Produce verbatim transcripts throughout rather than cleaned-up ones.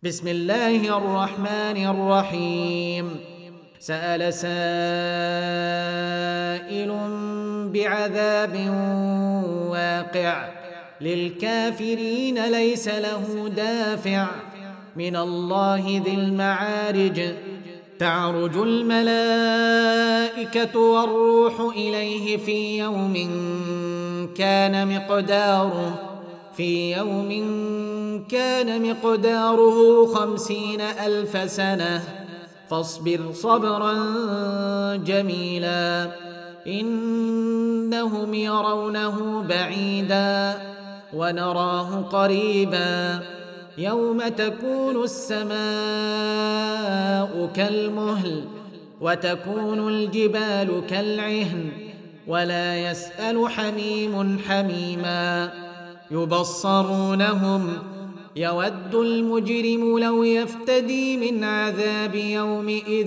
بسم الله الرحمن الرحيم. سأل سائل بعذاب واقع للكافرين ليس له دافع من الله ذي المعارج. تعرج الملائكة والروح إليه في يوم كان مقداره في يوم كان مقداره خمسين ألف سنة فاصبر صبرا جميلا إنهم يرونه بعيدا ونراه قريبا يوم تكون السماء كالمهل وتكون الجبال كالعهن ولا يسأل حميم حميما يبصرونهم يود المجرم لو يفتدي من عذاب يومئذ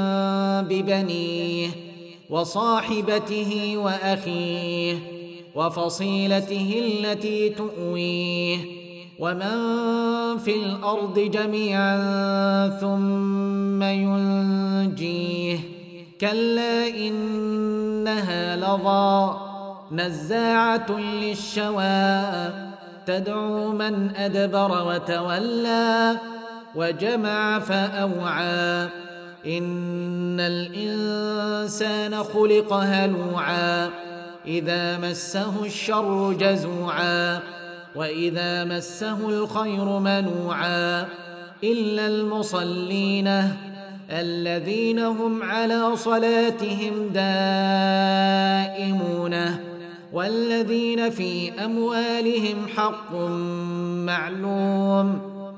ببنيه وصاحبته وأخيه وفصيلته التي تؤويه ومن في الأرض جميعا ثم ينجيه كلا إنها لظى نزاعة للشوى تدعو من أدبر وتولى وجمع فأوعى إن الإنسان خلق هلوعا إذا مسه الشر جزوعا وإذا مسه الخير منوعا إلا المصلين الذين هم على صلاتهم دائمون والذين في أموالهم حق معلوم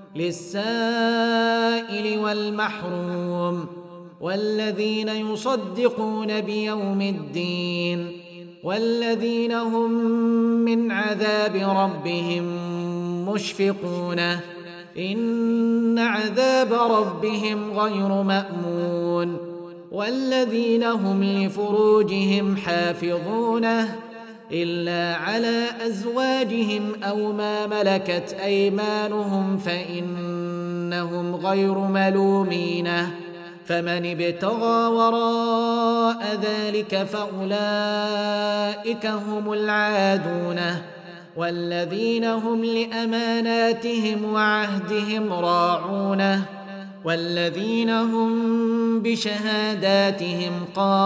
للسائل والمحروم والذين يصدقون بيوم الدين والذين هم من عذاب ربهم مشفقون إن عذاب ربهم غير مأمون والذين هم لفروجهم حافظون إلا على أزواجهم أو ما ملكت أيمانهم فإنهم غير ملومين فمن ابتغى وراء ذلك فأولئك هم العادون والذين هم لأماناتهم وعهدهم راعون والذين هم بشهاداتهم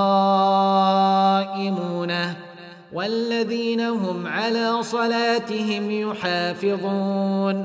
قائمون والذين هم على صلاتهم يحافظون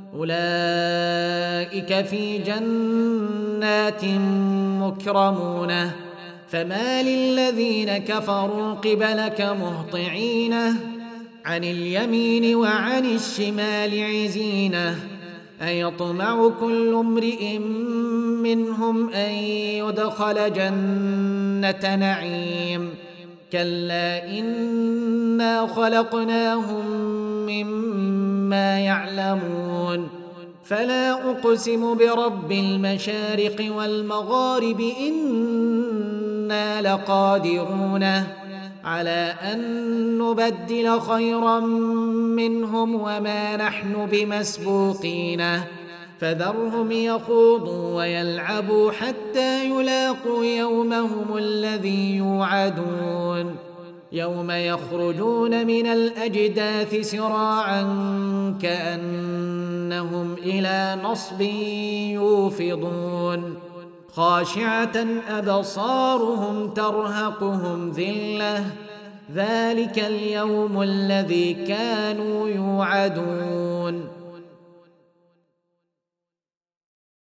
أولئك في جنات مكرمون فما للذين كفروا قبلك مهطعين عن اليمين وعن الشمال عزين أيطمع كل امرئ منهم أن يدخل جنة نعيم كلا إنا خلقناهم مما يعلمون فلا أقسم برب المشارق والمغارب إنا لقادرون على أن نبدل خيرا منهم وما نحن بمسبوقين فذرهم يخوضوا ويلعبوا حتى يلاقوا يومهم الذي يوعدون يوم يخرجون من الأجداث سراعا كأنهم إلى نصب يوفضون خاشعة أبصارهم ترهقهم ذلة ذلك اليوم الذي كانوا يوعدون